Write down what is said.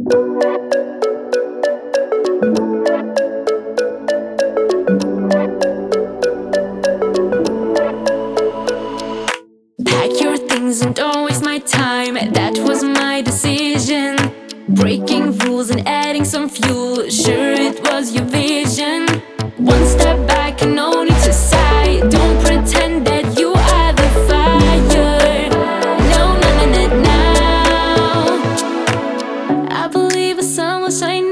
Pack your things and don't waste my time. That was my decision. Breaking rules and adding some fuel. Sure, it was your vision. One step back and no need to sigh. Don't pretend that you are the fire. No, no, no, no, no. I believe the sun will shine